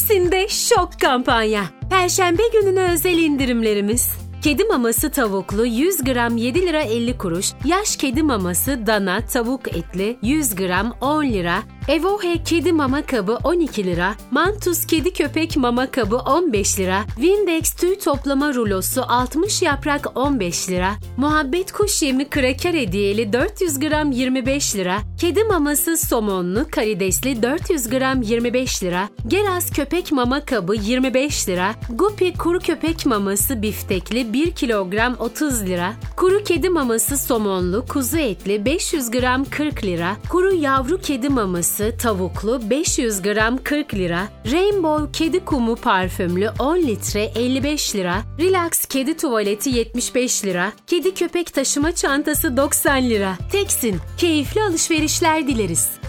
Teksin'de şok kampanya. Perşembe gününe özel indirimlerimiz. Kedi maması tavuklu 100 gram 7 lira 50 kuruş, yaş kedi maması dana tavuk etli 100 gram 10 lira, Evohe kedi mama kabı 12 lira, Mantus kedi köpek mama kabı 15 lira, Windex tüy toplama rulosu 60 yaprak 15 lira, Muhabbet kuş yemi kraker hediyeli 400 gram 25 lira, kedi maması somonlu karidesli 400 gram 25 lira, Geraz köpek mama kabı 25 lira, Guppy kuru köpek maması biftekli 1 kilogram 30 lira, kuru kedi maması somonlu kuzu etli 500 gram 40 lira, kuru yavru kedi maması tavuklu 500 gram 40 lira, Rainbow kedi kumu parfümlü 10 litre 55 lira, Relax kedi tuvaleti 75 lira, kedi köpek taşıma çantası 90 lira. Teksin, keyifli alışverişler dileriz.